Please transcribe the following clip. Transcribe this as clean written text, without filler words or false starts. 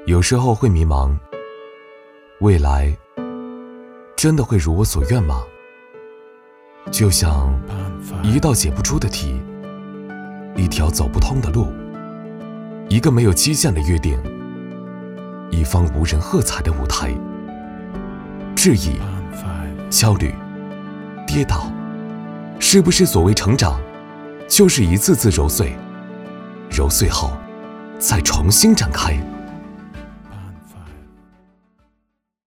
有时候会迷茫，未来真的会如我所愿吗？就像一道解不出的题，一条走不通的路，一个没有期限的约定，一方无人喝彩的舞台。质疑、焦虑、跌倒，是不是所谓成长，就是一次次揉碎，揉碎后再重新展开？